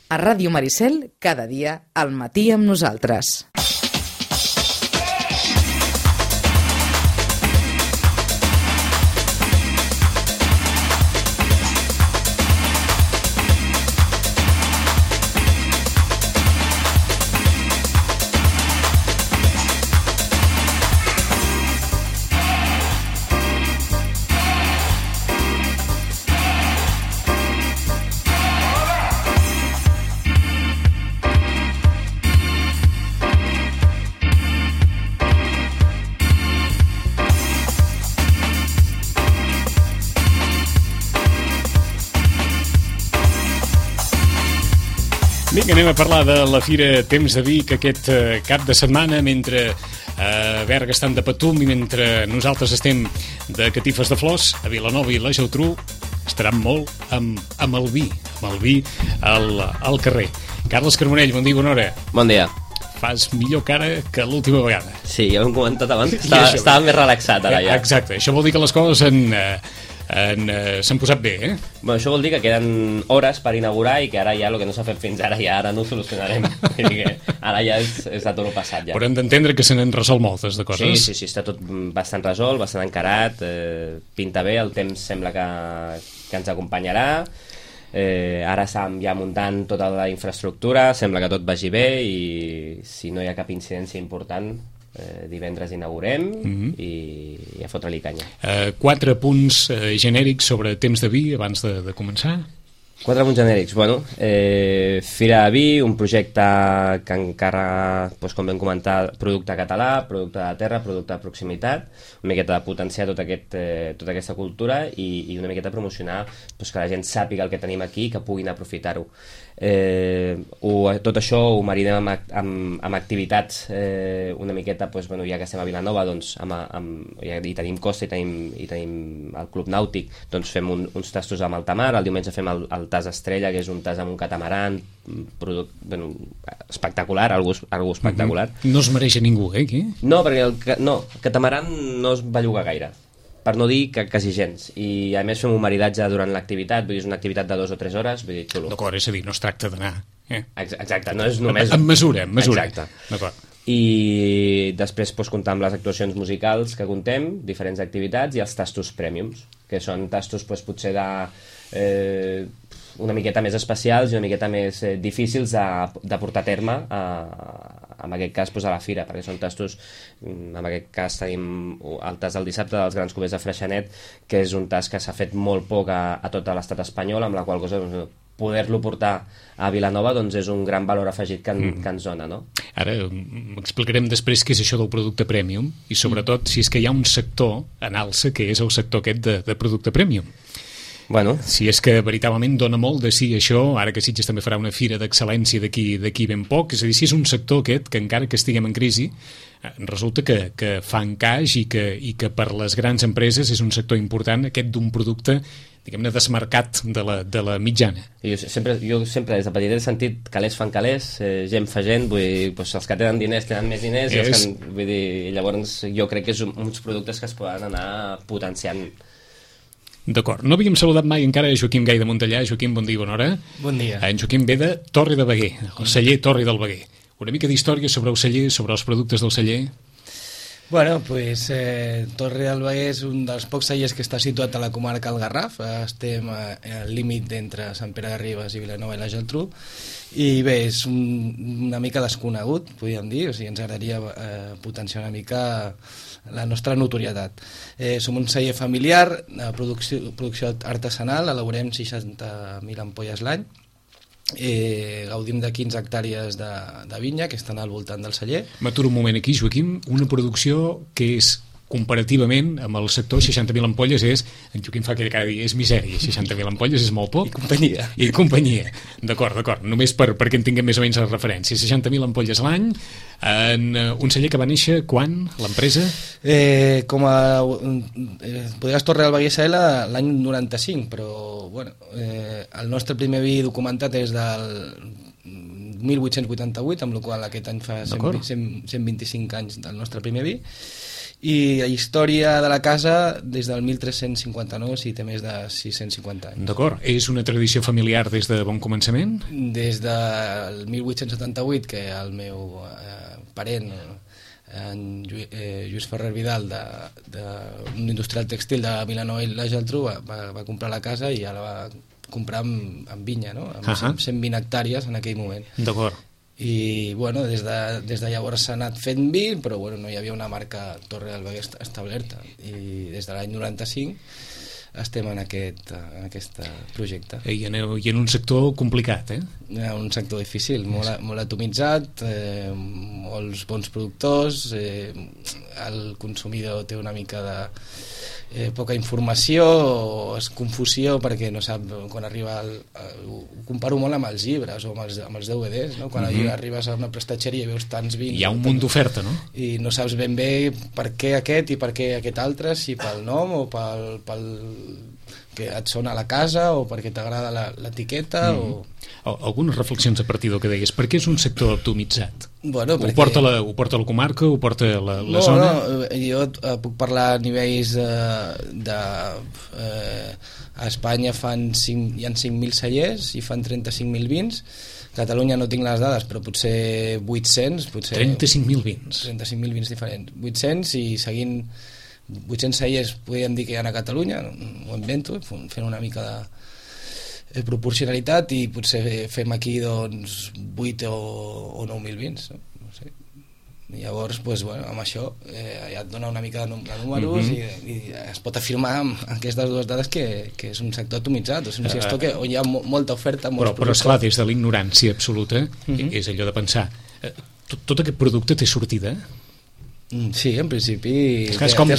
A Ràdio Maricel, cada dia, al matí amb nosaltres. Vinga, anem a parlar de la Fira Temps de Vic aquest cap de setmana, mentre Berga estan de Patum i mentre nosaltres estem de catifes de flors, a Vilanova i la Geltrú estaran molt amb el vi al carrer. Carles Carbonell, bon dia, bona hora. Bon dia. Fas millor cara que l'última vegada. Sí, ja ho hem comentat abans, estava més relaxat ara ja. Exacte, això vol dir que les coses s'han posat bé, eh? Bueno, això vol dir que queden hores per inaugurar i que ara ja el que no s'ha fet fins ara ja ara no ho solucionarem. Ara ja és a tot el passat ja. Però hem d'entendre que se n'han resolt moltes de coses. Sí, està tot bastant resolt, bastant encarat, pinta bé, el temps sembla que ens acompanyarà. Ara estem ja muntant tota la infraestructura, sembla que tot vagi bé i si no hi ha cap incidència important divendres inaugurem i a fotre-li canya. 4 punts genèrics sobre temps de vi abans de començar. 4 punts genèrics, bueno, Fira de Vi, un projecte que encara, doncs, com vam comentar, producte català, producte de terra, producte de proximitat, una miqueta de potenciar tota aquesta cultura i una miqueta promocionar doncs, que la gent sàpiga el que tenim aquí i que puguin aprofitar-ho. Tot això ho marinem amb activitats una miqueta, doncs, bueno, ja que estem a Vilanova, doncs, i tenim costa i tenim el Club Nàutic, doncs fem uns tastos amb alta mar, el diumenge fem el tas estrella, que és un tas amb un catamaran, espectacular, algú espectacular. No es mereix a ningú, aquí? No, perquè el catamaran no es belluga gaire, per no dir que quasi gens, i a més fem un maridatge durant l'activitat, vull dir, és una activitat de 2 o 3 hores, vull dir, xulo. D'acord, és a dir, no es tracta d'anar. Exacte, no és només... En mesura. Exacte. D'acord. I després comptar amb les actuacions musicals que contem, diferents activitats, i els tastos prèmiums, que són tastos potser una miqueta més especials i una miqueta més difícils de portar a terme en aquest cas a la fira, perquè són tastos, en aquest cas tenim el tas del dissabte dels grans cubers de Freixenet, que és un tas que s'ha fet molt poc a tot l'estat espanyol, amb la qual cosa poder-lo portar a Vilanova doncs és un gran valor afegit que ens dona, no? Ara explicarem després què és això del producte premium i sobretot si és que hi ha un sector en alça que és el sector aquest de producte premium. Bueno. Si és que veritablement dona molt de sí això, ara que Sitges també farà una fira d'excel·lència d'aquí ben poc, és a dir, si és un sector aquest que encara que estiguem en crisi resulta que fa encaix i que per les grans empreses és un sector important aquest d'un producte, diguem-ne, desmarcat de la mitjana. Jo sempre des de petit he sentit calés fan calés, gent fa gent, vull dir, doncs els que tenen diners tenen més diners i els que, vull dir, llavors jo crec que és uns productes que es poden anar potenciant. D'acord. No havíem saludat mai encara a Joaquim Gai de Montellà. Joaquim, bon dia, bona hora. Bon dia. En Joaquim ve de Torre de Beguer, el celler Torre del Beguer. Una mica d'història sobre el celler, sobre els productes del celler. Bueno, pues Torre del Beguer és un dels pocs cellers que està situat a la comarca del Garraf. Estem al límit entre Sant Pere de Ribes i Vilanova i la Geltrú. I bé, és una mica desconegut, podríem dir, o sigui, ens agradaria potenciar una mica la nostra notorietat. Som un celler familiar, producció artesanal, elaborem 60.000 ampolles l'any, gaudim de 15 hectàrees de vinya que estan al voltant del celler. M'aturo un moment aquí, Joaquim, una producció que és comparativament amb el sector 60.000 ampolles és, en Joaquim fa aquella cara de dir, és misèria, 60.000 ampolles és molt poc. I companyia. D'acord, només perquè en tinguem més o menys les referències. 60.000 ampolles l'any, en un celler que va néixer quan, l'empresa? Com a Bodegues Torre del Beguer SL l'any 95, però bueno, el nostre primer vi documentat és del 1888, amb la qual aquest any fa 125 anys del nostre primer vi. i la història de la casa des del 1359, si té més de 650 anys. D'acord. És una tradició familiar des de bon començament? Des del 1878, que el meu parent, en Lluís Ferrer Vidal, d'un industrial textil de Vilanova i la Geltrú, va comprar la casa i ja la va comprar amb vinya, no? Amb 120 hectàrees en aquell moment. D'acord. I bueno, des de llavors s'ha anat fent vi, però bueno, no hi havia una marca Torre del Veguer establerta, i des de l'any 95 estem en aquest projecte. I en un sector complicat, Un sector difícil, molt atomitzat, molts bons productors, el consumidor té una mica de poca informació, o és confusió perquè no sap quan arriba ho comparo molt amb els llibres o amb els DVDs, no? Quan arribes a una prestatgeria i veus tants vins, hi ha un munt d'oferta, no? I no saps ben bé per què aquest i per què aquest altre, si pel nom o pel que et sona a la casa o perquè t'agrada l'etiqueta Algunes reflexions a partir del que deies. Per què és un sector atomitzat? Bueno, ho porta la comarca, ho porta la zona? No, jo puc parlar a nivells a Espanya hi ha 5.000 cellers i fan 35.000 vins. A Catalunya no tinc les dades, però potser 800. 35.000 vins. 35.000 vins diferents. 800 i seguint 800 cellers podríem dir que hi ha a Catalunya, ho invento, fent una mica de proporcionalitat, i potser fem aquí doncs 8 o 9.000 vins, no sé. Llavors, doncs, bueno, amb això ja et dona una mica de números i es pot afirmar amb aquestes dues dades que és un sector atomitzat, és un sector on hi ha molta oferta, molts però esclar, des de la ignorància absoluta és allò de pensar tot aquest producte té sortida? Sí, en principi és que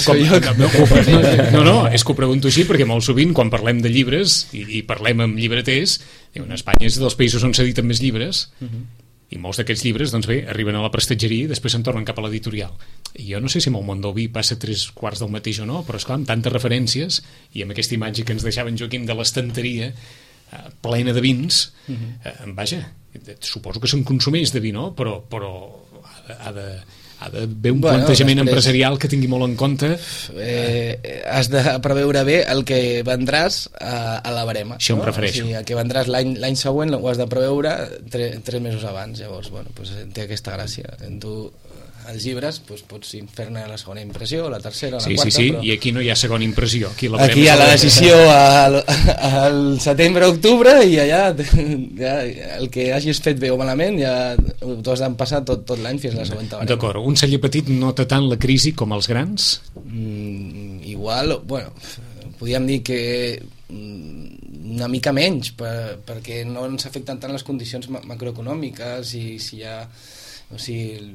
ho pregunto així perquè molt sovint quan parlem de llibres i parlem amb llibreters, diuen, Espanya és dels països on s'editen més llibres i molts d'aquests llibres, doncs bé, arriben a la prestatgeria i després se'n tornen cap a l'editorial. Jo no sé si amb el món del vi passa 3/4 del mateix o no, però esclar, amb tantes referències i amb aquesta imatge que ens deixava en Joaquim de l'estanteria plena de vins, vaja, suposo que se'n consumeix de vi, no? Però ha d'haver un plantejament empresarial que tingui molt en compte. Has de preveure bé el que vendràs a la barema. Això em refereixo. O sigui, el que vendràs l'any següent ho has de preveure 3 mesos abans. Llavors, bueno, doncs té aquesta gràcia. Tu, els llibres, doncs, pots fer-ne la segona impressió, la tercera, la quarta... Sí, però... i aquí no hi ha segona impressió. Aquí hi ha la decisió al setembre-octubre i allà el que hagis fet bé o malament ja t'ho has d'empassar tot l'any fins a la següent barema. D'acord, un celler petit nota tant la crisi com els grans? Igual, bueno, podríem dir que una mica menys perquè no ens afecten tant les condicions macroeconòmiques i si hi ha... O sigui,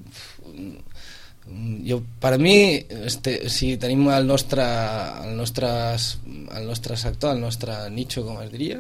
per mi si tenim el nostre sector, el nostre nicho, com es diria,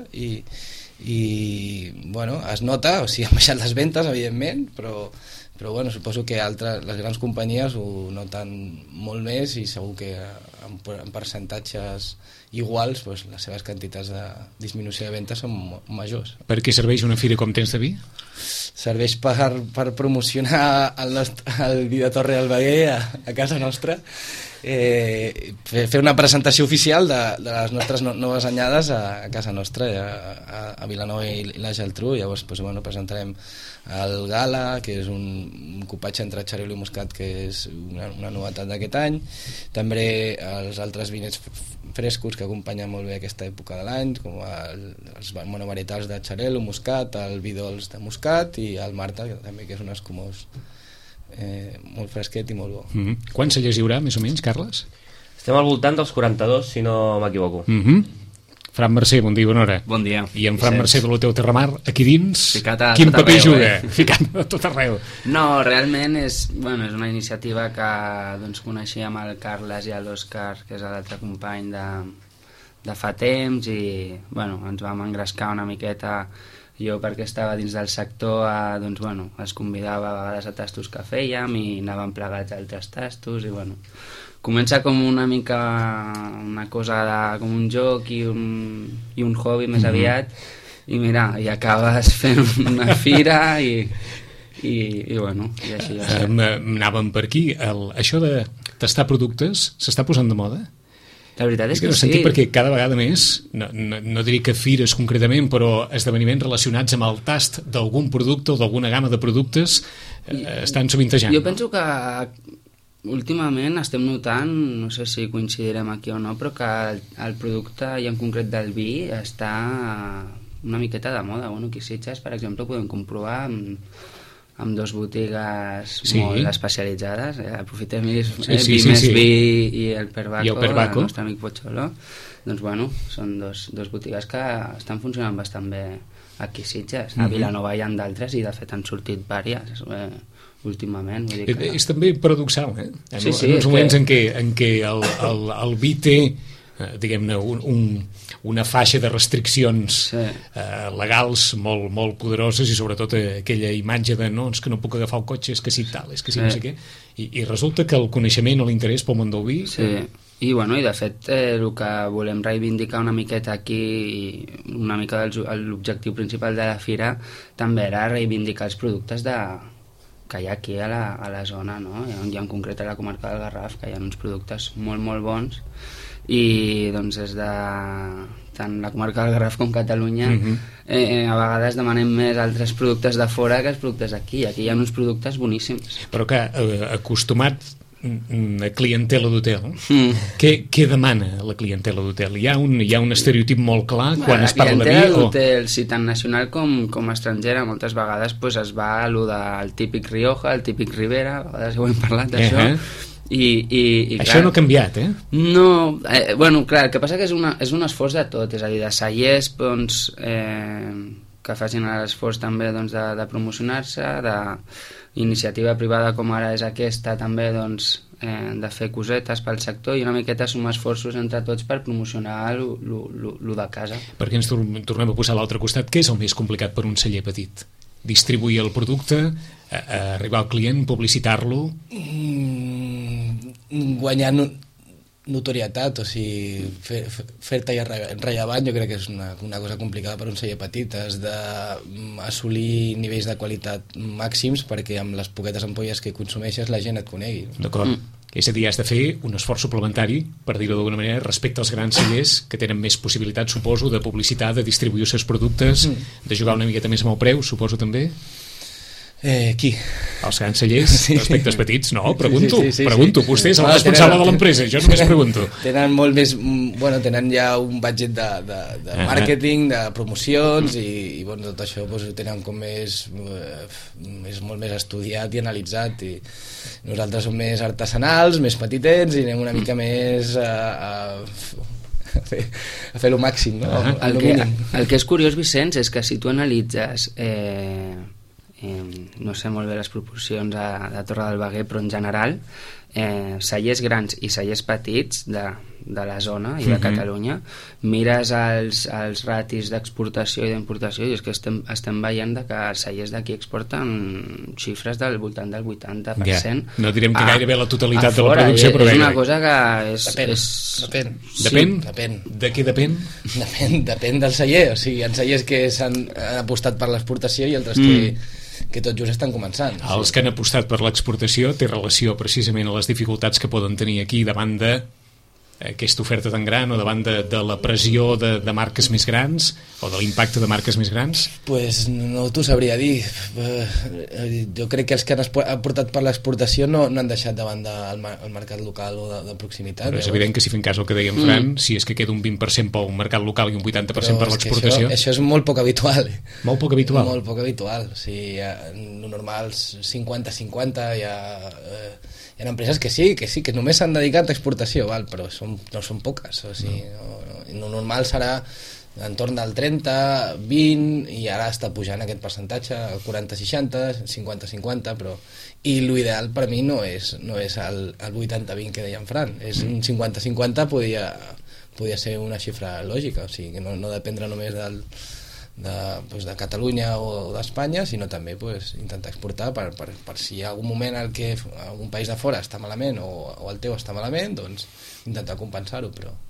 i bueno, es nota, o sigui, han baixat les ventes evidentment, però bueno, suposo que les grans companyies ho noten molt més i segur que en percentatges iguals doncs, les seves quantitats de disminució de ventes són majors. Per què serveix una fira com Temps de Vi? Serveix per promocionar el vi de Torre del Veguer a casa nostra, fer una presentació oficial de les nostres noves anyades a casa nostra, a Vilanova i la Geltrú. Llavors doncs, bueno, presentarem el Gala, que és un cupatge entre Xarel·lo i Moscat, que és una novetat d'aquest any. També els altres vinets frescos que acompanyen molt bé aquesta època de l'any, com els monovarietals de Xarel·lo, Moscat, el vi dolç de Moscat i el Marta, que també que és un escumós molt fresquet i molt bo. Quants cellers hi haurà, més o menys, Carles? Estem al voltant dels 42, si no m'equivoco. Fran Mercè, bon dia, bona hora. Bon dia. I en Fran Mercè de l'Hotel Terramar, aquí dins, quin paper juga? Ficat a tot arreu. No, realment és una iniciativa que doncs, coneixíem el Carles i l'Òscar, que és l'altre company de fa temps, i ens vam engrescar una miqueta. Jo, perquè estava dins del sector, es convidava a vegades a tastos que fèiem i anàvem plegats a altres tastos i comença com una mica una cosa com un joc i un hobby més aviat i mira, i acabes fent una fira i i bueno, i així ja sé. Anàvem per aquí. Això de tastar productes s'està posant de moda? La veritat és que sí. Sentit, perquè cada vegada més, no diré que fires concretament, però esdeveniments relacionats amb el tast d'algun producte o d'alguna gamma de productes estan sovintejant. Jo penso que últimament estem notant, no sé si coincidirem aquí o no, però que el producte, i en concret del vi, està una miqueta de moda. Bueno, aquí a Sitges, per exemple, ho podem comprovar amb dues botigues molt especialitzades, aprofitem vi més vi i el Perbaco, el nostre amic Pocholo. Doncs bueno, són dos botigues que estan funcionant bastant bé aquí a Sitges. A Vilanova hi ha d'altres i de fet han sortit vàries últimament. Vull dir que... És també paradoxal, en uns moments en què el vi té diguem-ne una faixa de restriccions legals molt poderoses, i sobretot aquella imatge de no, és que no puc agafar el cotxe, és que sí tal, és que sí no sé què, i resulta que el coneixement o l'interès pel món del vi i bueno, i de fet el que volem reivindicar una miqueta aquí, una mica l'objectiu principal de la fira també era reivindicar els productes que hi ha aquí a la zona, no? I en concret a la comarca del Garraf, que hi ha uns productes molt bons, i doncs des de tant la comarca del Garraf com Catalunya a vegades demanem més altres productes de fora que els productes aquí hi ha uns productes boníssims. Però que acostumat a clientela d'hotel, què demana la clientela d'hotel? Hi ha un estereotip molt clar quan es parla de vi? La clientela d'hotel, sí, tant nacional com estrangera, moltes vegades es va a allò del típic Rioja, el típic Ribera, a vegades ho hem parlat d'això, i això no ha canviat, No, bueno, clar, el que passa que és un esforç de tot, és a dir, de cellers doncs, que facin l'esforç també doncs, de promocionar-se, d'iniciativa privada com ara és aquesta també doncs, de fer cosetes pel sector, i una miqueta sumar esforços entre tots per promocionar lo de casa. Perquè ens tornem a posar a l'altre costat. Què és el més complicat per un celler petit? Distribuir el producte, arribar al client, publicitar-lo? Guanyar notorietat, o sigui, fer-te rellevant, jo crec que és una cosa complicada per un celler petit. Has d'assolir nivells de qualitat màxims perquè amb les poquetes ampolles que consumeixes la gent et conegui. D'acord. És a dir, has de fer un esforç suplementari, per dir-ho d'alguna manera, respecte als grans cellers que tenen més possibilitats, suposo, de publicitar, de distribuir els seus productes, de jugar una miqueta més amb el preu, suposo també? Qui? Els grans cellers, respecte als petits, no? Pregunto. Vostè és el responsable de l'empresa, jo només pregunto. Tenen molt més, bueno, tenen ja un budget de màrqueting, de promocions, i bueno, tot això ho tenen com és molt més estudiat i analitzat, i nosaltres som més artesanals, més petitets, i anem una mica més a fer lo màxim, no? El que és curiós, Vicenç, és que si tu analitzes no sé molt bé les proporcions de Torre del Baguer, però en general cellers grans i cellers petits de la zona i de Catalunya, mires els ratis d'exportació i d'importació, i és que estem veient que els cellers d'aquí exporten xifres del voltant del 80%. No direm que gairebé la totalitat de la producció, però és una cosa que depèn. De què depèn? Depèn del celler, o sigui, hi ha cellers que s'han apostat per l'exportació i altres que tot just estan començant. Els que han apostat per l'exportació té relació precisament a les dificultats que poden tenir aquí davant d'aquesta oferta tan gran, o davant de la pressió de marques més grans, o de l'impacte de marques més grans? Pues no t'ho sabria dir. Jo crec que els que han aportat per l'exportació no han deixat de banda el mercat local o de proximitat. Però és evident que si fem cas al que deia en Fran, si és que queda un 20% pel mercat local i un 80% per l'exportació... Això és molt poc habitual. Molt poc habitual? Molt poc habitual. O sigui, no normal 50-50, hi ha empreses que sí, que només s'han dedicat a exportació, però no són poques, o sigui, no normal serà entorn del 30, 20, i ara està pujant aquest percentatge, el 40-60, 50-50, però... I l'ideal per mi no és el 80-20 que deia en Fran, és un 50-50, podia ser una xifra lògica, o sigui, que no dependre només de Catalunya o d'Espanya, sinó també intentar exportar per si hi ha algun moment en què algun país de fora està malament o el teu està malament, doncs intentar compensar-ho, però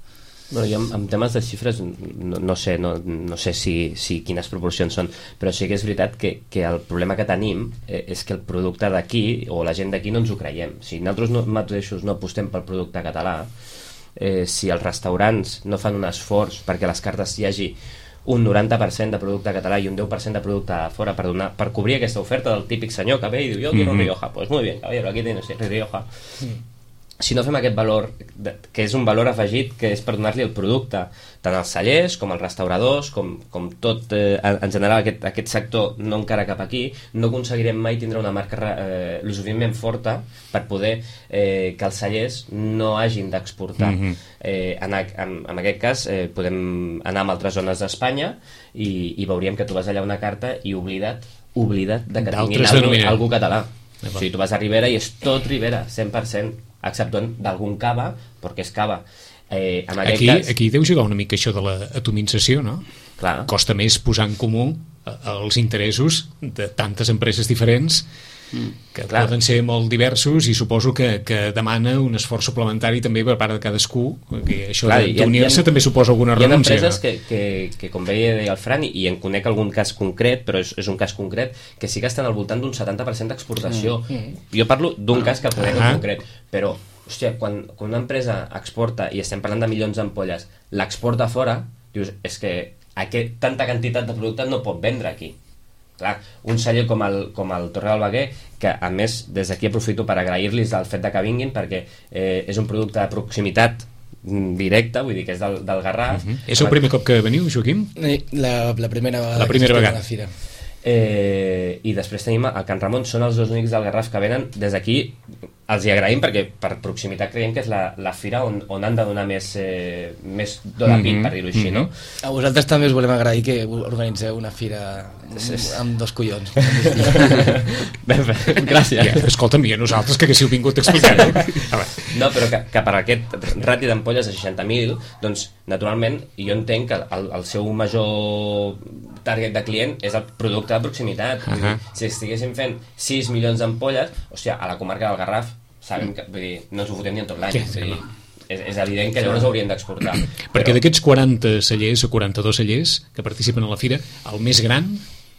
Bueno, jo en temes de xifres no sé si quines proporcions són, però sí que és veritat que el problema que tenim és que el producte d'aquí o la gent d'aquí no ens ho creiem. Si nosaltres mateixos no apostem pel producte català, si els restaurants no fan un esforç perquè a les cartes hi hagi un 90% de producte català i un 10% de producte de fora per cobrir aquesta oferta del típic senyor que ve i diu, jo quiero Rioja, pues muy bien, caballero, aquí tienes Rioja. Si no fem aquest valor, que és un valor afegit, que és per donar-li el producte tant als cellers com als restauradors, com tot en general aquest sector no encara cap aquí, no aconseguirem mai tindre una marca lo suficientment forta per poder que els cellers no hagin d'exportar. En aquest cas podem anar a altres zones d'Espanya i veuríem que tu vas allà una carta i oblida't de que tinguin algú català. O sigui, tu vas a Ribera i és tot Ribera, 100%, exceptuant d'algun cava, perquè és cava. Aquí deu jugar una mica això de l'atomització, no? Clar. Costa més posar en comú els interessos de tantes empreses diferents que poden ser molt diversos i suposo que demana un esforç suplementari també per part de cadascú, perquè això d'unir-se també suposa alguna renúncia. Hi ha empreses que com deia el Fran, i en conec algun cas concret, però és un cas concret, que sí que estan al voltant d'un 70% d'exportació. Jo parlo d'un cas que conec en concret, però hòstia, quan una empresa exporta, i estem parlant de milions d'ampolles, l'exporta fora, dius, és que tanta quantitat de producte no pot vendre aquí. Clar, un celler com el Torre del Baguer, que a més des d'aquí aprofito per agrair-los el fet de que vinguin, perquè és un producte de proximitat directe, vull dir que és del Garraf. És el primer cop que veniu, Joaquim? La primera vegada. La primera vegada. A la fira. I després tenim el Can Ramon, són els dos únics del Garraf que venen. Des d'aquí els hi agraïm perquè per proximitat creiem que és la fira on han de donar més dona pit, per dir-ho així, no? A vosaltres també us volem agrair que organitzeu una fira amb dos collons. Gràcies. Escolta'm, i a nosaltres que haguéssiu vingut a explicar-ho. No, però que per aquest rati d'ampolles de 60.000, doncs naturalment jo entenc que el seu major target de client és el producte de proximitat. Si estiguéssim fent 6 milions d'ampolles, hòstia, a la comarca del Garraf sabem que, vull dir, no ens ho fotem ni en tot l'any. És evident que llavors hauríem d'exportar. Perquè d'aquests 40 cellers o 42 cellers que participen a la fira, el més gran...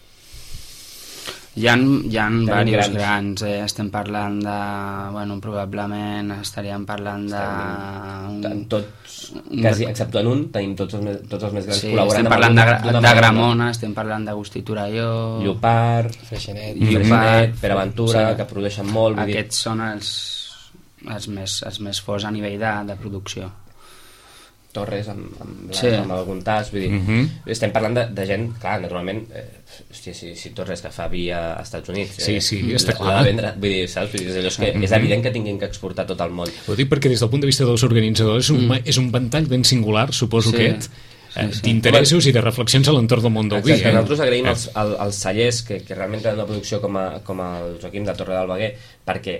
Hi ha diversos grans, estem parlant de... Bueno, probablement estaríem parlant de... Tots, quasi, exceptuant un, tenim tots els més grans col·laborant. Estem parlant de Gramona, estem parlant d'Agustí Torelló... Llopart, Freixenet, Pere Ventura, que produeixen molt... Aquests són els més forts a nivell de producció. Torres amb algun tas, vull dir, estem parlant de gent, clar, naturalment, si Torres que fa via als Estats Units, està clar. Vendre, vull dir, saps? Vull dir, és evident que tinguin que exportar tot el món. Ho dic perquè des del punt de vista dels organitzadors és un ventall ben singular, suposo aquest, d'interessos i de reflexions a l'entorn del món del vi. Nosaltres agraïm als cellers que realment tenen una producció com el Joaquim de Torre del Baguer, perquè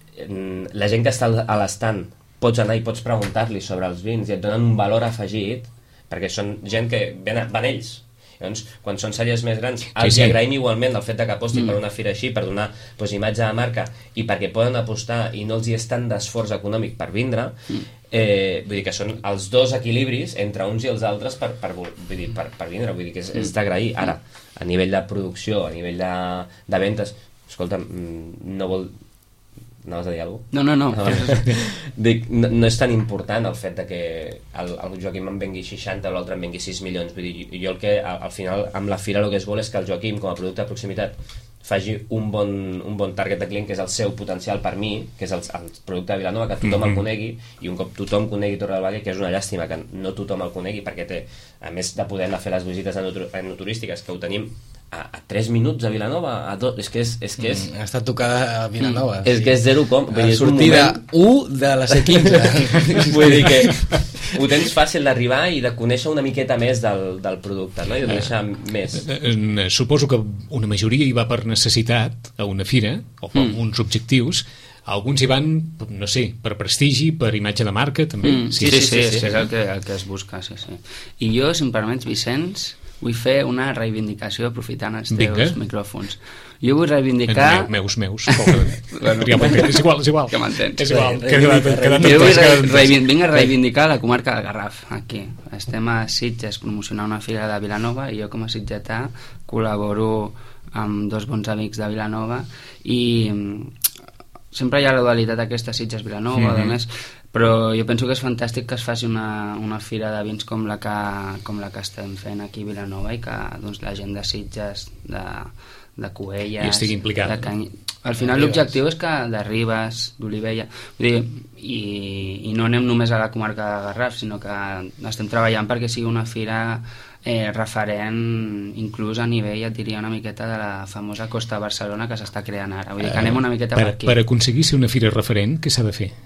la gent que està a l'estand pots anar i pots preguntar-li sobre els vins i et donen un valor afegit, perquè són gent que van ells. Llavors, quan són cellers més grans, els agraïm igualment el fet que apostin per una fira així, per donar imatge de marca i perquè poden apostar i no els hi és tant d'esforç econòmic per vindre. Vull dir que són els dos equilibris entre uns i els altres per vindre. Vull dir que és d'agrair. Ara, a nivell de producció, a nivell de ventes, escolta, no vol... Anaves a dir alguna cosa? No. Dic, no és tan important el fet de que el Joaquim en vengui 60 o l'altre en vengui 6 milions. Vull dir, jo el que al final amb la fira el que es vol és que el Joaquim com a producte de proximitat faci un bon target de client, que és el seu potencial per mi, que és el producte de Vilanova, que tothom el conegui, i un cop tothom conegui Torre del Baguer, que és una llàstima que no tothom el conegui, perquè té, a més de poder anar a fer les visites enoturístiques, que ho tenim a 3 minuts a Vilanova, és que és... Està tocada a Vilanova. És que és 0, sortida 1 de la C15. Vull dir que ho tens fàcil d'arribar i de conèixer una miqueta més del producte, no? I de conèixer més. Suposo que una majoria hi va per necessitat a una fira, o per uns objectius. Alguns hi van, no sé, per prestigi, per imatge de marca, també. Sí, és el que es busca, sí. I jo, si em permets, Vicenç, vull fer una reivindicació aprofitant els teus micròfons. Jo vull reivindicar... Meus. És igual. Que m'entens. És igual. Jo vull reivindicar la comarca del Garraf, aquí. Estem a Sitges promocionar una fira de Vilanova i jo com a sitgetà col·laboro amb 2 bons amics de Vilanova i sempre hi ha la dualitat aquesta Sitges-Vilanova, a més, però jo penso que és fantàstic que es faci una fira de vins com la que estem fent aquí a Vilanova i que doncs, la gent de Sitges, de Cubelles, i estigui implicada. Al final l'objectiu és que de Ribes, d'Olivella, i no anem només a la comarca de Garraf, sinó que estem treballant perquè sigui una fira referent inclús a nivell, et diria, una miqueta de la famosa Costa Barcelona que s'està creant ara. Vull dir que anem una miqueta per aquí. Per aconseguir ser una fira referent, què s'ha de fer?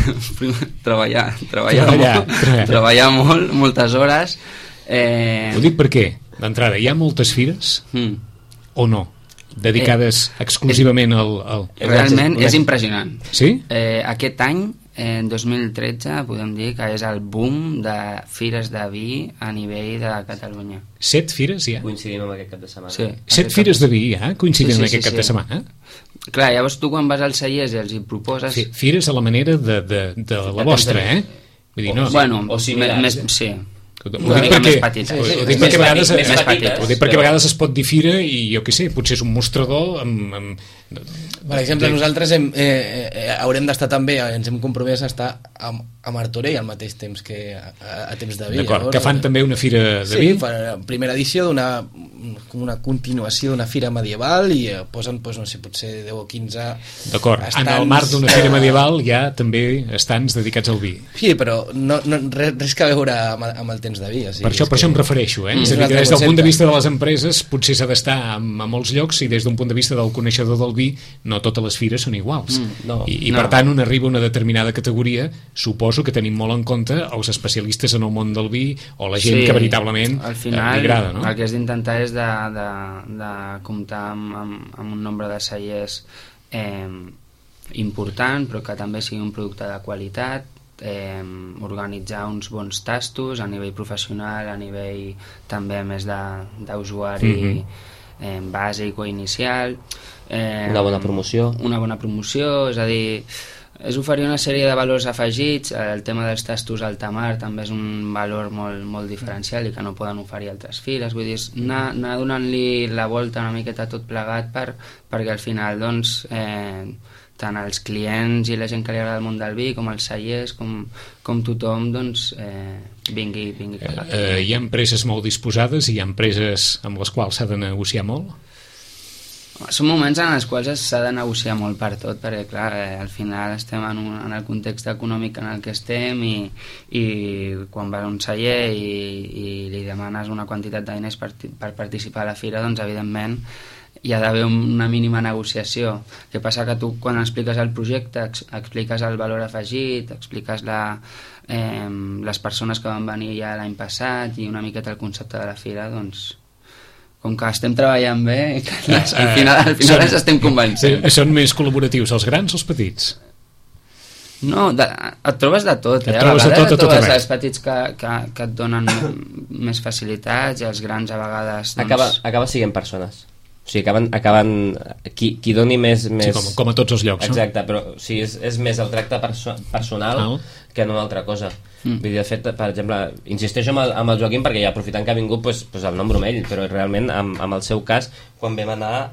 Treballar molt, moltes hores. Ho dic perquè, d'entrada, hi ha moltes fires o no? Dedicades exclusivament al... Realment és impressionant. Sí? Aquest any, en 2013, podem dir que és el boom de fires de vi a nivell de Catalunya. 7 fires ja? Coincidim amb aquest cap de setmana. Sí, 7 fires de vi ja coincidint amb aquest cap de setmana? Clar, llavors tu quan vas als cellers i els hi proposes... Fires a la manera de la vostra, Vull dir, no... Bueno, sí. Ho dic perquè a vegades es pot dir fira i jo què sé, potser és un mostrador per exemple, nosaltres haurem d'estar també, ens hem compromès a estar a Martorell al mateix temps que a temps de vi. D'acord, que fan també una fira de vi? Sí, fan primera edició una continuació d'una fira medieval i posen, no sé, potser 10 o 15 d'acord, en el marc d'una fira medieval hi ha també estants dedicats al vi. Sí, però res que veure amb el temps de vi. Per això em refereixo, és a dir, que des del punt de vista de les empreses potser s'ha d'estar a molts llocs i des d'un punt de vista del coneixedor del vi no totes les fires són iguals i per tant on arriba una determinada categoria suposo que tenim molt en compte els especialistes en el món del vi o la gent que veritablement al final li agrada, no? El que has d'intentar és de comptar amb un nombre de cellers important però que també sigui un producte de qualitat, organitzar uns bons tastos a nivell professional, a nivell també més d'usuari bàsic o inicial, una bona promoció, és a dir, és oferir una sèrie de valors afegits. El tema dels tastos alta mar també és un valor molt, molt diferencial i que no poden oferir altres fires, vull dir, anar donant-li la volta una miqueta tot plegat perquè al final doncs tant els clients i la gent que li agrada el món del vi com els cellers com tothom doncs vingui cap. Hi ha empreses molt disposades i hi ha empreses amb les quals s'ha de negociar molt? Són moments en els quals s'ha de negociar molt per tot, perquè clar, al final estem en el context econòmic en el que estem i quan vas a un celler i li demanes una quantitat de diners per participar a la fira, doncs evidentment hi ha d'haver una mínima negociació. Què passa que tu quan expliques el projecte, expliques el valor afegit, expliques les persones que van venir ja l'any passat i una miqueta el concepte de la fira, doncs com que estem treballant bé, al final ens estem convencent. Són més col·laboratius els grans o els petits? No, et trobes de tot. Et trobes de tot, trobes els petits que et donen més facilitats i els grans a vegades... Acaba siguent persones. O sigui, acaben qui doni més... Sí, com a tots els llocs. Exacte, però o sigui, és més el tracte personal que no una altra cosa. Vull dir, de fet, per exemple, insisteixo amb el Joaquim perquè ja aprofitant que ha vingut pues el nombro amb ell, però realment amb el seu cas, quan vam anar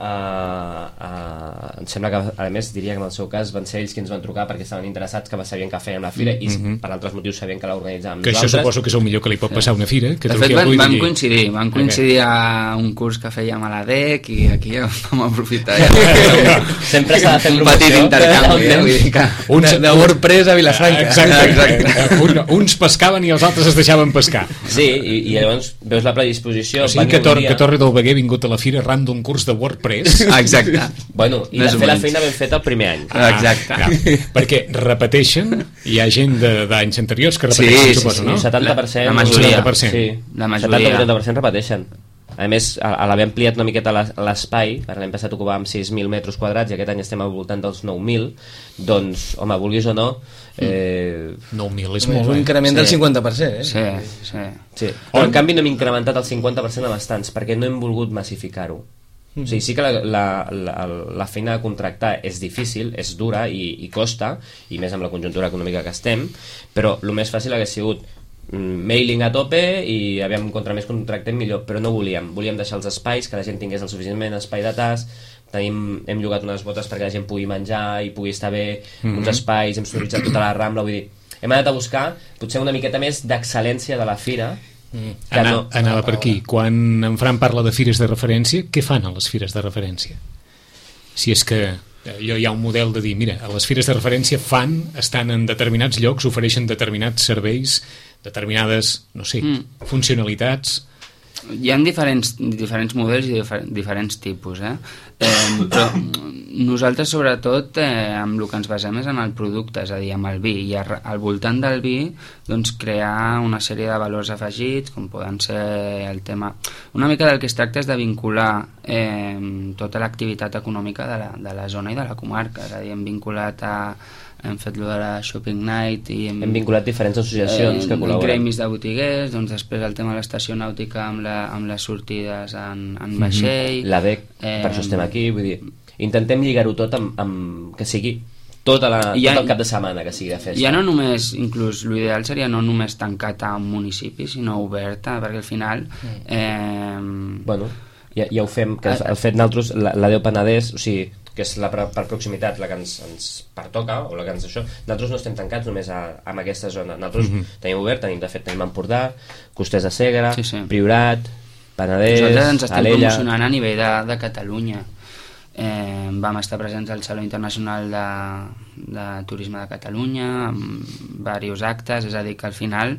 em sembla que a més diria que en el seu cas van ser ells qui ens van trucar perquè estaven interessats, que sabien que fèiem la fira i per altres motius sabien que l'organitzàvem nosaltres. Que això suposo que és el millor que li pot passar a una fira. De fet van coincidir a un curs que fèiem a l'ADEC i aquí vam aprofitar sempre s'ha de fer un petit intercanvi de WordPress a Vilafranca. Exacte. Uns pescaven i els altres es deixaven pescar. Sí, i llavors veus la predisposició. O sigui que Torre del Veguer ha vingut a la fira arran d'un curs de WordPress. Exacte. Bueno, i de fer la feina ben feta el primer any. Exacte. Perquè repeteixen, hi ha gent d'anys anteriors que repeteixen, suposo, no? 70%. La majoria. Sí, la majoria. 70-80% repeteixen. A més, a l'haver ampliat una miqueta l'espai, per l'any passat ocupàvem 6.000 metres quadrats i aquest any estem al voltant dels 9.000, doncs, home, vulguis o no... 9.000 és Un molt, increment del 50%, Sí. Però en canvi no hem incrementat el 50% amb estants, perquè no hem volgut massificar-ho. O sigui, sí que la feina de contractar és difícil, és dura i costa, i més amb la conjuntura econòmica que estem, però el més fàcil hauria sigut mailing a tope i aviam, contra més contractem millor, però no volíem deixar els espais, que la gent tingués el suficientment espai de tas. Hem llogat unes botes perquè la gent pugui menjar i pugui estar bé, uns espais, hem sonoritzat tota la Rambla, vull dir, hem anat a buscar potser una miqueta més d'excel·lència de la fira. Anava per aquí. Quan en Fran parla de fires de referència, què fan a les fires de referència? Si és que hi ha un model de dir, mira, a les fires de referència estan en determinats llocs, ofereixen determinats serveis, determinades, no sé, funcionalitats. Hi ha diferents models i diferents tipus, però nosaltres sobretot amb el que ens basem és en el producte, és a dir, amb el vi, i al voltant del vi doncs, crear una sèrie de valors afegits, com poden ser el tema... Una mica del que es tracta és de vincular tota l'activitat econòmica de la zona i de la comarca, és a dir, hem vinculat hem fet lo de la Shopping Night i hem vinculat diferents associacions que col·laboren. Gremis de botiguers, doncs després el tema de l'estació nàutica amb les sortides en vaixell. L'ADEC, per això estem aquí, vull dir, intentem lligar-ho tot amb que sigui tot el cap de setmana que sigui de festa. Ja no només, inclús l'ideal seria no només tancat a un municipi, sinó oberta, perquè al final bueno, ja ho fem, que el fet nosaltres, la Déu Penedès, o sigui, que és per proximitat la que ens pertoca, o la que ens això, nosaltres no estem tancats només en aquesta zona, nosaltres tenim obert, tenim Empordà, Costers de Segre, Priorat, Penedès, nosaltres ens estem promocionant a nivell de Catalunya. Vam estar presents al Saló Internacional de Turisme de Catalunya amb diversos actes, és a dir que al final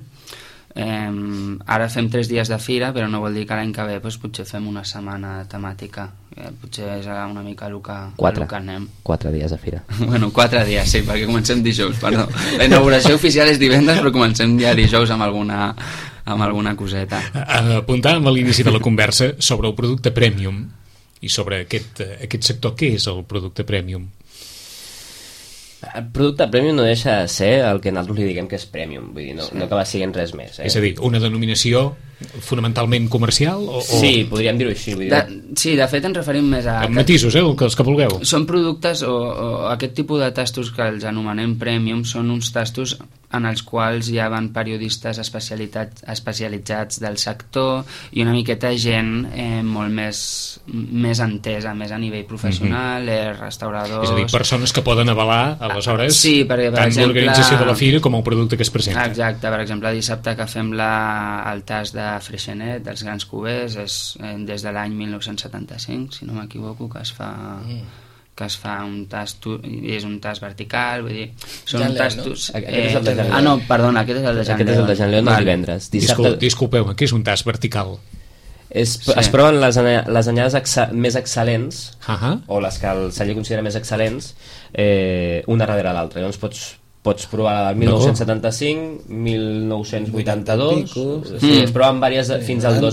ara fem 3 dies de fira, però no vol dir que l'any que ve potser fem una setmana temàtica, potser és una mica el que anem. 4 dies de fira. Bueno, 4 dies, sí, perquè comencem dijous, perdó. La inauguració oficial és divendres, però comencem ja dijous amb alguna coseta. Apuntàvem a l'inici de la conversa sobre el producte Premium i sobre aquest sector. Què és el producte Premium? El producte Premium no deixa de ser el que nosaltres li diguem que és Premium, vull dir, no acaba sent res més. És a dir, una denominació fonamentalment comercial? Sí, podríem dir-ho així. Sí, de fet ens referim més a... Amb matisos, els que vulgueu. Són productes, o aquest tipus de tastos que els anomenem Premium, són uns tastos en els quals hi ha periodistes especialitzats del sector i una miqueta gent molt més entesa, més a nivell professional, restauradors... És a dir, persones que poden avalar, aleshores, sí, perquè, per tant l'organització de la fira com el producte que es presenta. Exacte, per exemple, dissabte que fem el tas de Freixenet, dels grans cubers, és des de l'any 1975, si no m'equivoco, que es fa un tast, és un tast vertical, vull dir, són tastos... No, perdona, aquest és el de Jean León. Aquest és el de Jean León del divendres. Disculpeu-me, què és un tast vertical? Es proven les anyades més excel·lents, o les que el celler considera més excel·lents, una darrere l'altra. Llavors pots provar la del 1975, 1982, es proven diverses fins al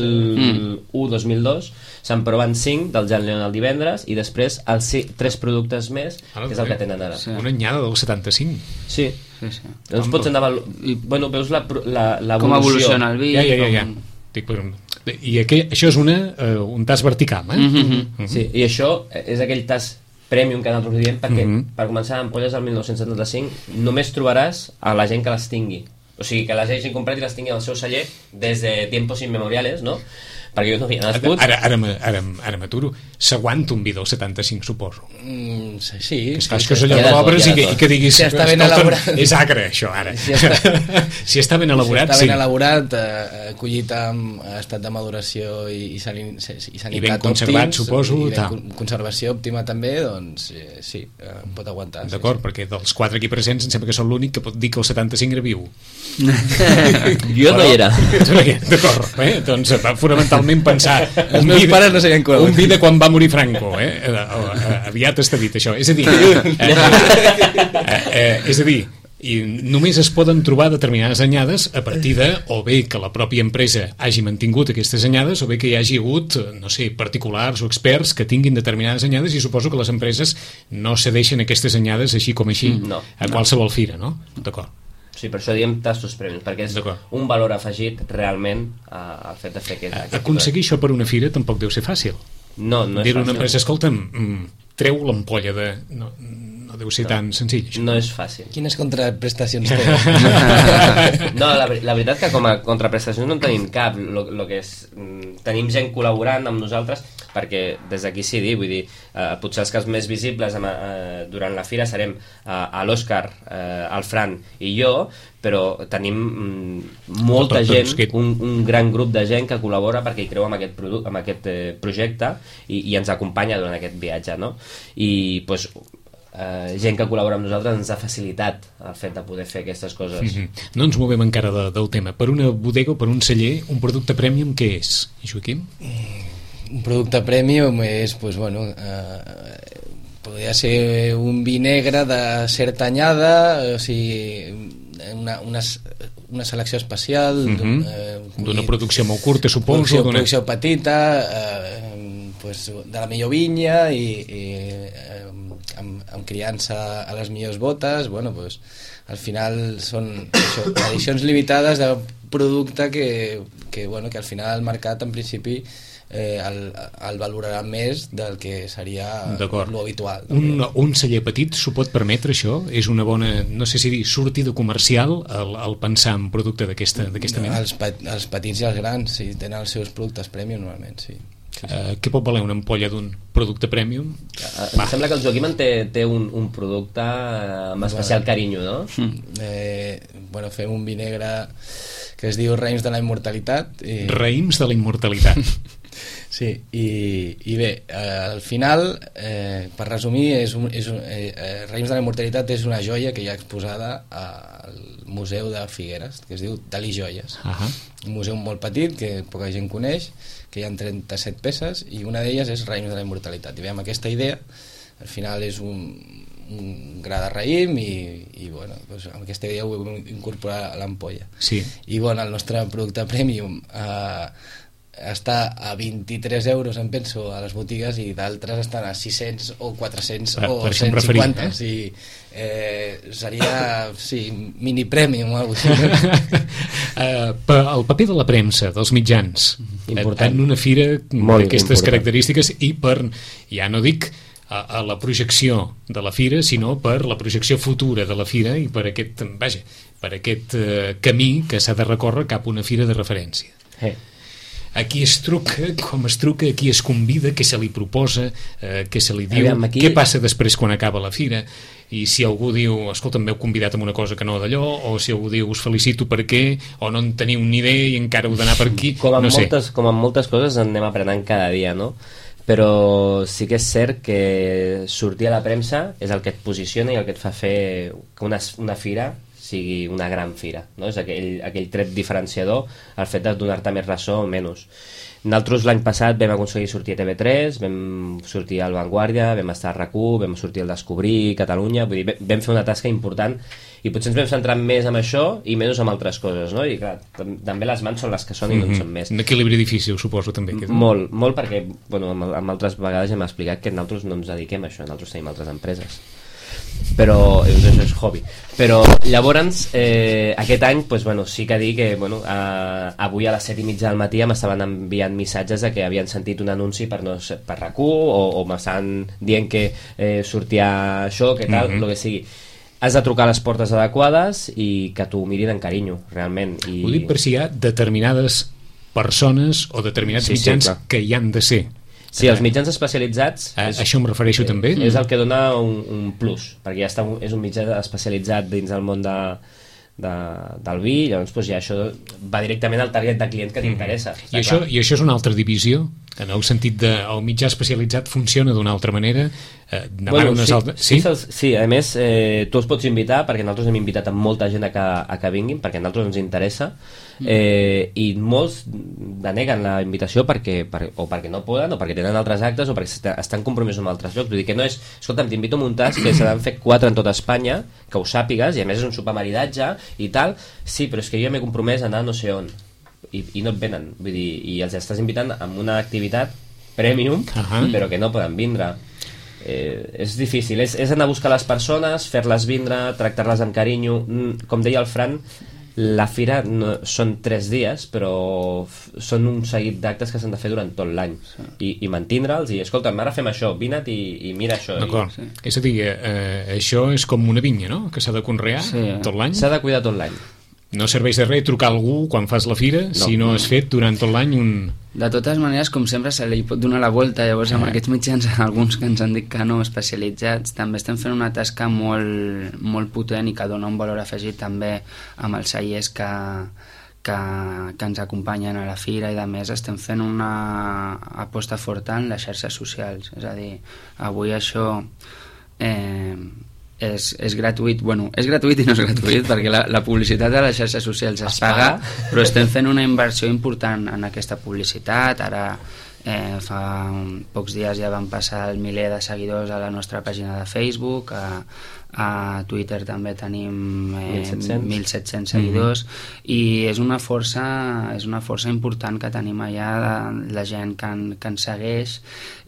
2001-2002, se'n proven 5 del Jean León el divendres i després els 3 productes més, que és el que tenen ara. Una anyada del 75. Sí. Doncs pots anar... Bueno, veus l'evolució. Com evoluciona el vi. Ja. I això és un tas vertical, Sí, i això és aquell tas Premium que nosaltres diem, perquè per començar ampolles del 1975 només trobaràs a la gent que les tingui, o sigui que les hagin comprat i les tingui al seu celler des de tiempos inmemoriales, no? Perquè jo no havia nascut. Ara m'aturo. S'aguanta un vi del 75, suposo. Sí. És que allò que l'obres i que diguis... Si està ben elaborat. És agre, això, ara. Si està ben elaborat, sí. Si està ben elaborat, collit amb estat de maduració i sanitat i ben conservat, òptims, suposo. I ben conservació òptima també, doncs sí, pot aguantar. D'acord, perquè dels 4 aquí presents em sembla que són l'únic que pot dir que el 75 era viu. Jo no hi era. D'acord, doncs fonamentalment pensar els meus pares no serien un vi de quan va morir Franco, aviat està dit això, és a dir i només es poden trobar determinades anyades a partir de, o bé que la pròpia empresa hagi mantingut aquestes anyades, o bé que hi hagi hagut, no sé, particulars o experts que tinguin determinades anyades, i suposo que les empreses no cedeixen aquestes anyades així com així a qualsevol fira, no? D'acord. Sí, per això diem tastos premium, perquè és un valor afegit realment al fet de fer aquest... Aconseguir això per una fira tampoc deu ser fàcil. No és fàcil. Dir a una empresa, escolta'm, treu l'ampolla de... No deu ser tan senzill, això. No és fàcil. Quines contraprestacions té? No, la veritat que com a contraprestacions no en tenim cap. Lo que és, tenim gent col·laborant amb nosaltres, perquè des d'aquí sí dir, vull dir, potser els cas més visibles durant la fira serem a l'Òscar, el Fran i jo, però tenim molta gent, un gran grup de gent que col·labora perquè hi creu amb aquest projecte i ens acompanya durant aquest viatge, no? I doncs gent que col·labora amb nosaltres ens ha facilitat el fet de poder fer aquestes coses. No ens movem encara del tema. Per una bodega o per un celler, un producte premium què és, Joaquim? Un producte premium és, doncs, bueno, podria ser un vi negre de certa anyada, o sigui, una selecció especial, d'una producció molt curta, suposo, producció petita, pues, de la millor vinya i amb criança a les millors botes. Bueno, pues, al final són edicions limitades de producte que al final el mercat en principi el valorarà més del que seria lo habitual. Un celler petit s'ho pot permetre, això? És una bona, no sé si dir, sortida comercial al pensar en producte d'aquesta mena? Els petits i els grans sí, tenen els seus productes premium normalment, sí. Què pot valer una ampolla d'un producte premium? Em sembla que el Joaquim té un producte amb especial carinyo, no? Bueno, fem un vi negre que es diu Raïms de la Immortalitat. Raïms de la Immortalitat. Sí, i bé, al final, per resumir, Raïms de la Immortalitat és una joia que hi ha exposada al Museu de Figueres, que es diu Dalí Joies. Un museu molt petit que poca gent coneix, que hi ha 37 peces, i una d'elles és Raïms de la Immortalitat. I bé, amb aquesta idea, al final és un gra de raïm i bueno, doncs amb aquesta idea ho vam incorporar a l'ampolla. Sí. I bueno, el nostre producte premium està a 23 euros, em penso, a les botigues, i d'altres estan a 600 o 400 o 150. O sigui, seria, sí, mini premium o alguna cosa. El paper de la premsa, dels mitjans, en una fira d'aquestes característiques, i per, ja no dic a la projecció de la fira, sinó per la projecció futura de la fira i per aquest camí que s'ha de recórrer cap a una fira de referència. Aquí es truca, com es truca, aquí es convida, què se li proposa, què se li diu, què passa després quan acaba la fira, i si algú diu, escolta, em m'heu convidat amb una cosa que no d'allò, o si algú diu, us felicito perquè, o no en teniu ni idea i encara heu d'anar per aquí, com en moltes coses anem aprenent cada dia, no? Però sí que és cert que sortir a la premsa és el que et posiciona i el que et fa fer que una fira sigui una gran fira, no? És aquell tret diferenciador, el fet de donar-te més ressò o menys. Nosaltres l'any passat vam aconseguir sortir a TV3, vam sortir al Vanguardia, vam estar a RAC1, vam sortir al Descobrir Catalunya, vull dir, vam fer una tasca important i potser ens vam centrar més en això i menys en altres coses, no? I clar, també les mans són les que són i no en són més. Un equilibri difícil, suposo, també. Molt perquè, bueno, amb altres vegades ja m'ha explicat que nosaltres no ens dediquem a això, nosaltres tenim altres empreses. Però això és hobby. Però llavors aquest any pues, bueno, sí que dir que bueno, avui a les 7:30 del matí m'estaven enviant missatges de que havien sentit un anunci per RAC1 o m'estaven dient que sortia això, que tal, el que sigui. Has de trucar a les portes adequades i que t'ho mirin amb carinyo, realment. Ho dic per si hi ha determinades persones o determinats mitjans que hi han de ser. Sí, els mitjans especialitzats... Això em refereixo també. És el que dona un plus, perquè ja és un mitjà especialitzat dins del món del vi, llavors doncs, ja això va directament al target de client que t'interessa. I això és una altra divisió En el sentit de el mitjà especialitzat funciona d'una altra manera, sí, a més tu els pots invitar, perquè nosaltres hem invitat a molta gent a que vinguin, perquè a nosaltres ens interessa, i molts deneguen la invitació perquè no poden, o perquè tenen altres actes, o perquè estan compromesos amb altres llocs. Vull dir que no és, escolta'm, t'invito a un tas que s'han fet 4 en tota Espanya, que ho sàpigues, i a més és un sopar maridatge i tal, sí, però és que jo m'he compromès a anar no sé on, i no et venen, vull dir, i els estàs invitant amb una activitat premium, però que no poden vindre. És difícil, és anar a buscar les persones, fer-les vindre, tractar-les amb carinyo. Com deia el Fran, la fira són 3 dies, però són un seguit d'actes que s'han de fer durant tot l'any, i mantindre'ls, i escolta'm, ara fem això, vina't i mira això. D'acord, és a dir, això és com una vinya, no?, que s'ha de conrear tot l'any. S'ha de cuidar tot l'any. No serveix de res trucar algú quan fas la fira si no has fet durant tot l'any un... De totes maneres, com sempre, se li pot donar la volta. Llavors, amb aquests mitjans, alguns que ens han dit que no, especialitzats, també estem fent una tasca molt, molt potent i que dona un valor afegit també amb els cellers que ens acompanyen a la fira, i de més estem fent una aposta forta en les xarxes socials. És a dir, avui això... és gratuït, bueno, és gratuït i no és gratuït perquè la publicitat de les xarxes socials es paga, però estem fent una inversió important en aquesta publicitat. Ara fa pocs dies ja vam passar el 1.000 de seguidors a la nostra pàgina de Facebook, a Twitter també tenim 1.700 seguidors, i és una força important que tenim allà, la gent que ens segueix,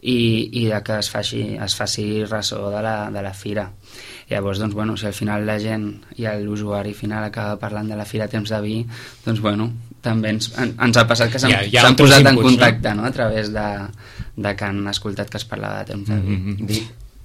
i de que es faci ressò de la fira. Llavors, doncs, bueno, si al final la gent i l'usuari final acaba parlant de la fira Temps de Vi, doncs, bueno, també ens ha passat que s'han posat en contacte, no?, a través de que han escoltat que es parlava de Temps de Vi.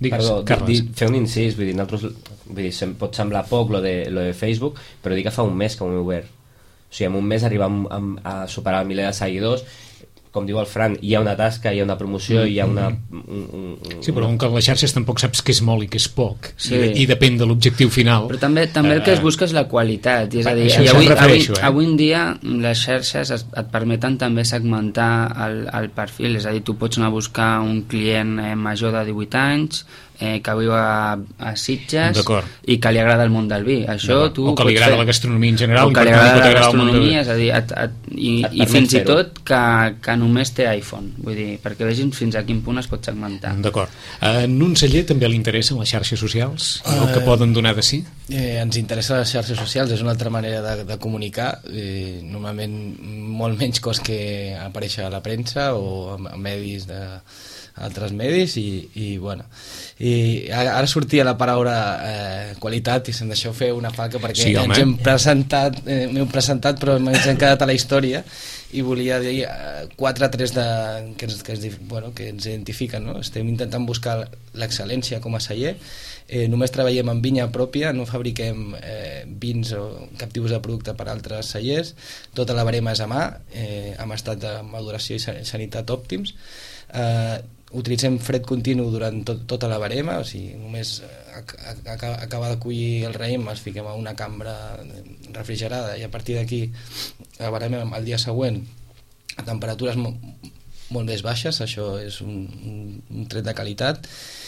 Fer un incís, vull dir, pot semblar poc lo de Facebook, però dic que fa un mes que ho hem obert. O sigui, en un mes arribar a superar el 1.000 de seguidors. Com diu el Fran, hi ha una tasca, hi ha una promoció, hi ha una... Sí, però com que les xarxes tampoc saps què és molt i què és poc, i depèn de l'objectiu final. Però també el que es busca és la qualitat, és a dir, avui en dia les xarxes et permeten també segmentar el perfil, és a dir, tu pots anar a buscar un client major de 18 anys, que viu a Sitges i que li agrada el món del vi. Això tu o que li agrada la gastronomia en general, o que li agrada la gastronomia, és a dir, i fins i tot que només té iPhone, vull dir, perquè vegin fins a quin punt es pot segmentar. D'acord. En un celler també li interessen les xarxes socials? El que poden donar de si? Ens interessa les xarxes socials, és una altra manera de comunicar, normalment molt menys cost que aparèixer a la premsa o a medis altres medis, i bueno, i ara sortia la paraula qualitat, i se'm deixeu fer una falca perquè ens hem presentat, m'heu presentat, però ens hem quedat a la història, i volia dir 4 trets que ens identifiquen, no? Estem intentant buscar l'excel·lència com a celler, només treballem amb vinya pròpia, no fabriquem vins o cap tipus de producte per altres cellers, tota la barema és a mà, amb estat de maduració i sanitat òptims, utilitzem fred continu durant tota la barema, o sigui, només acabar de collir el raïm els fiquem a una cambra refrigerada, i a partir d'aquí la baremem el dia següent a temperatures molt més baixes. Això és un tret de qualitat,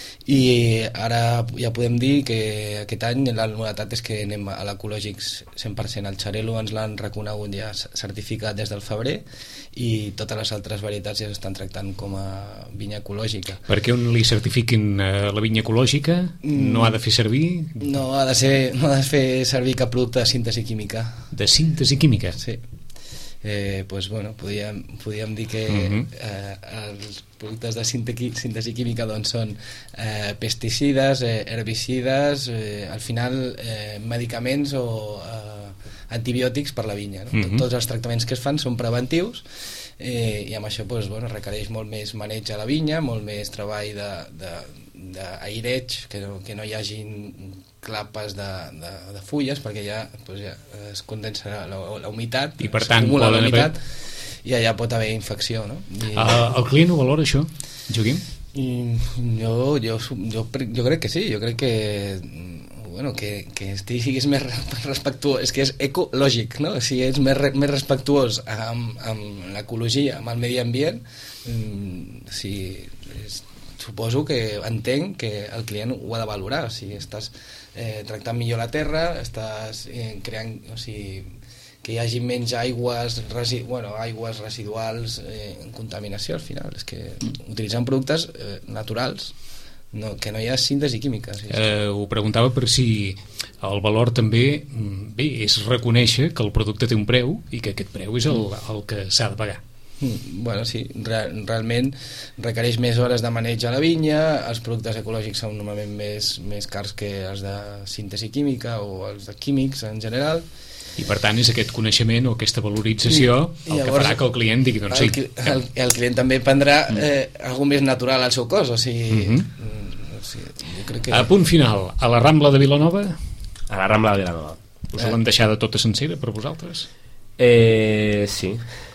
i ara ja podem dir que aquest any la novetat és que anem a l'ecològics 100%. El Xarel·lo ens l'han reconegut ja certificat des del febrer, i totes les altres varietats ja s'estan tractant com a vinya ecològica. Per què li certifiquin la vinya ecològica? No ha de fer servir? No ha de fer servir cap producte de síntesi química. De síntesi química? Sí. Pues bueno, podríem dir que els productes de síntesi química doncs són pesticides, herbicides, al final medicaments o antibiòtics per la vinya, no? Tots els tractaments que es fan són preventius, i amb això doncs, bueno, requereix molt més maneig a la vinya, molt més treball d'aireig, que no hi hagin clapes de fulles, perquè ja es condensa la humitat, i per tant poden haver... i allà pot haver infecció, no? El client ho valora, això, Joaquim? Jo crec que sí, jo crec que bueno, que estiguis més respectuós, és que és ecològic, no? Si ets més respectuós amb l'ecologia, amb el medi ambient, suposo que entenc que el client ho ha de valorar. Si estàs tractant millor la terra, estàs creant, o sigui, que hi hagi menys aigües residuals en contaminació al final. És que utilitzant productes naturals, que no hi ha síntesi química. Ho preguntava per si el valor també és reconèixer que el producte té un preu i que aquest preu és el que s'ha de pagar. Bueno, sí, realment requereix més hores de maneig a la vinya, els productes ecològics són normalment més cars que els de síntesi química o els de químics en general, i per tant és aquest coneixement o aquesta valorització el que farà que el client digui doncs sí. El client també prendrà alguna més natural al seu cos, o sigui, jo crec que... A punt final, a la Rambla de Vilanova? A la Rambla de Vilanova. Us l'han deixada tota sencera per vosaltres? Sí.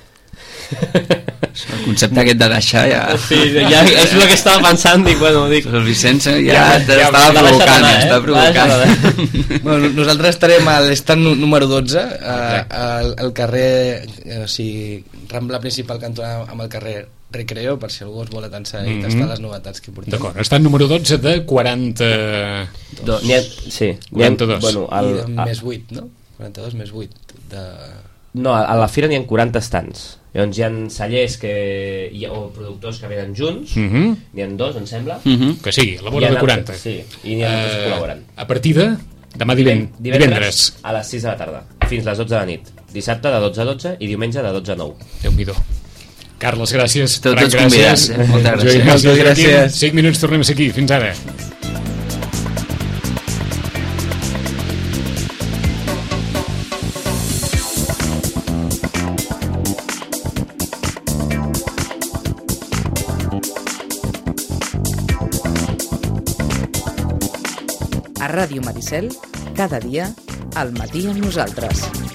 El concepte aquest de deixar ja... Sí, ja és el que estava pensant, dic... El Vicenç ja t'estava provocant. Bueno, nosaltres estarem a l'estand número 12, al carrer, o sigui, Rambla principal cantonada amb el carrer Recreo, per si algú es vol atensar i tastar les novetats que portem. D'acord, estan número 12 de 40... Sí. 42. Bueno, més 8, no? 42 més 8 de... No, a la fira n'hi ha 40 estants. Llavors hi ha cellers o productors que venen junts, n'hi ha 2, em sembla. Que sigui, a la vora de 40. Sí, i n'hi ha altres que col·laboren. A partir de demà divendres a les 6 de la tarda, fins les 12 de la nit. Dissabte de 12 a 12 i diumenge de 12 a 9. Déu-n'hi-do. Carles, gràcies. Tots convidats. Moltes gràcies. Moltes gràcies. 5 minuts, tornem a ser aquí. Fins ara. A Ràdio Maricel, cada dia, al matí amb nosaltres.